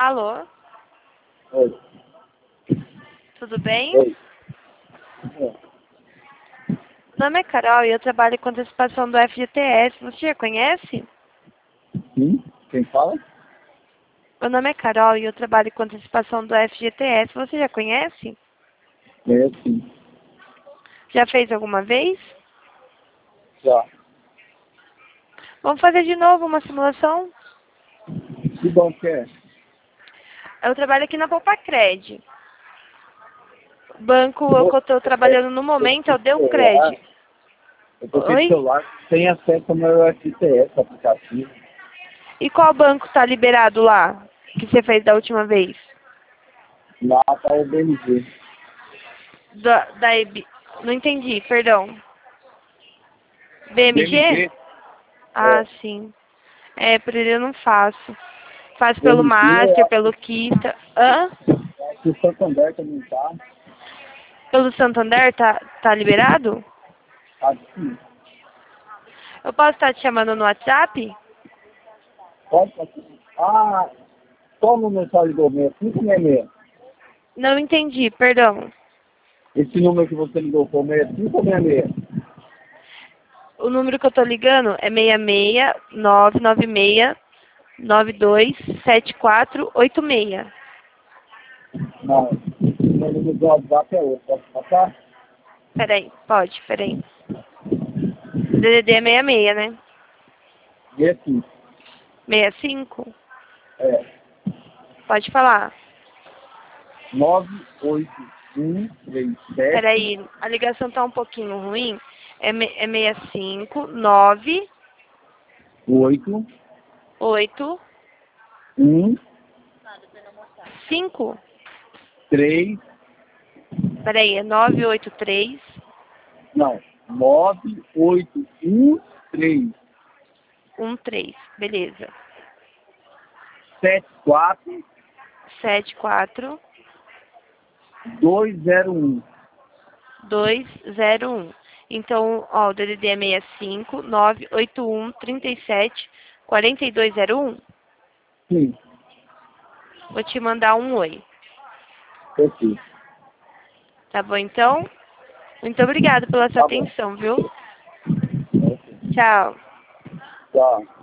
Alô, Oi. tudo bem? Oi. Meu nome é Carol e eu trabalho com antecipação do FGTS. Você já conhece? Sim? Quem fala? Meu nome é Carol e eu trabalho com antecipação do FGTS. Você já conhece? É, sim. Já fez alguma vez? Já. Vamos fazer de novo uma simulação? Que bom que é. Eu trabalho aqui na Popacred. O banco que eu estou Você trabalhando no momento é o celular, Deucred. eu tô com esse Oi? celular sem acesso ao meu FTS aplicativo. E qual banco está liberado lá, que você fez da última vez? Lá tá o BMG. Da EB... Não entendi, perdão. BMG? BMG? Ah, É. sim. É, por ele eu não faço. Faço pelo BMG, Master, eu pelo Kista. Hã? acho que o Santander também tá. Pelo Santander tá liberado? Acho que sim. Eu posso estar te chamando no WhatsApp? Pode passar. Ah, qual o número só ligou? 6566? Não entendi, perdão. Esse número que você ligou foi o 65 ou 66? O número que eu tô ligando é 66996927486. Não. O número do WhatsApp é outro. Posso passar? Peraí. DDD é 66, né? 65. 65? É. Pode falar. 98137 Peraí, a ligação tá um pouquinho ruim. É 65 9 8 8 1 5. 3 Peraí, é 983 não, 9813 13. Beleza. 74 74 201. 201. Então, ó, o DDD é 65 981 37 4201. Sim, Vou te mandar um oi. perfeito. Tá bom, então? Muito obrigada pela sua Tá bom. atenção, viu? Tchau. Tchau.